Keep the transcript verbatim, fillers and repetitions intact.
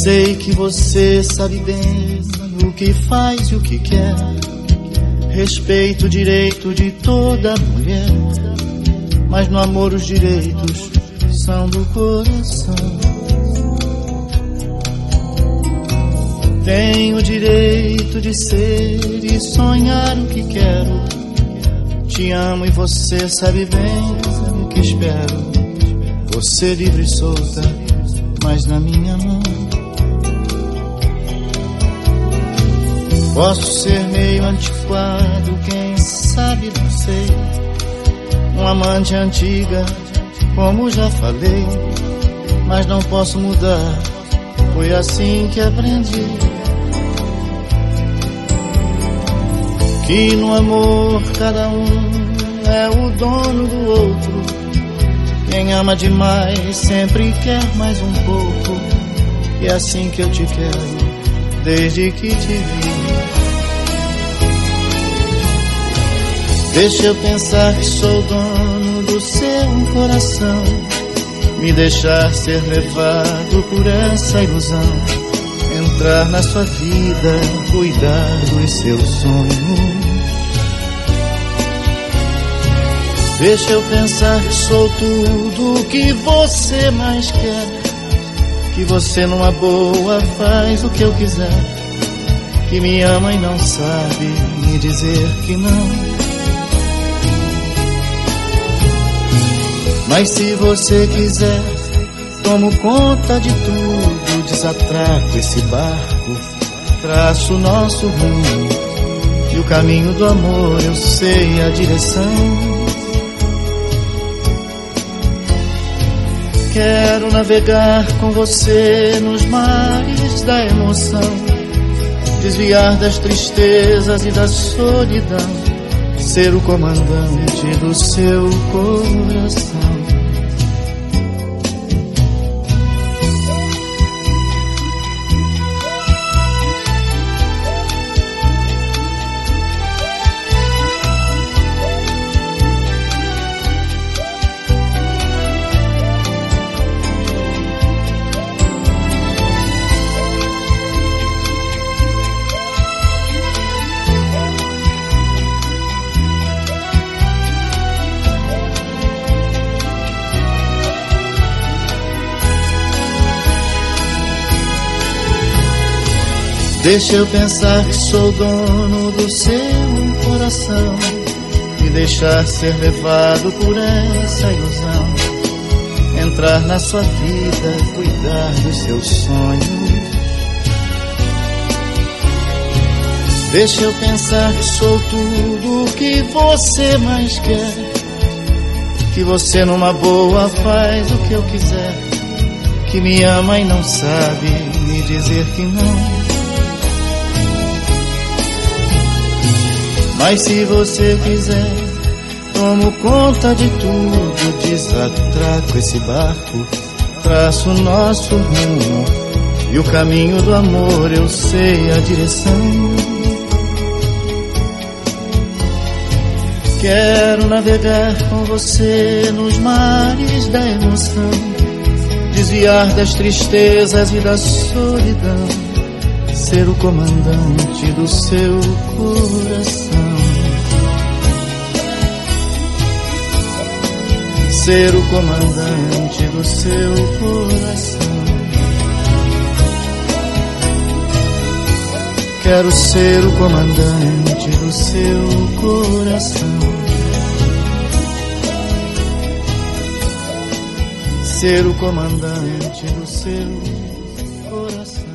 Sei que você sabe bem o que faz e o que quer. Respeito o direito de toda mulher, mas no amor os direitos são do coração. Tenho o direito de ser e sonhar o que quero. Te amo e você sabe bem o que espero. Você livre e solta, mas na minha mão. Posso ser meio antiquado, quem sabe não sei. Um amante antiga, como já falei, mas não posso mudar, foi assim que aprendi. Que no amor cada um é o dono do outro. Quem ama demais sempre quer mais um pouco. E é assim que eu te quero, desde que te vi. Deixa eu pensar que sou dono do seu coração, me deixar ser levado por essa ilusão. Entrar na sua vida, cuidar dos seus sonhos. Deixa eu pensar que sou tudo o que você mais quer. Que você numa boa faz o que eu quiser. Que me ama e não sabe me dizer que não. Mas se você quiser, tomo conta de tudo, desatraco esse barco, traço o nosso rumo, e o caminho do amor eu sei a direção. Quero navegar com você nos mares da emoção, desviar das tristezas e da solidão, ser o comandante do seu coração. Deixa eu pensar que sou dono do seu coração, me deixar ser levado por essa ilusão. Entrar na sua vida, cuidar dos seus sonhos. Deixa eu pensar que sou tudo o que você mais quer. Que você numa boa faz o que eu quiser. Que me ama e não sabe me dizer que não. Mas se você quiser, tomo conta de tudo, desatraco esse barco, traço o nosso rumo, e o caminho do amor eu sei a direção. Quero navegar com você nos mares da emoção, desviar das tristezas e da solidão, ser o comandante do seu coração. Ser o comandante do seu coração. Quero ser o comandante do seu coração. Ser o comandante do seu coração.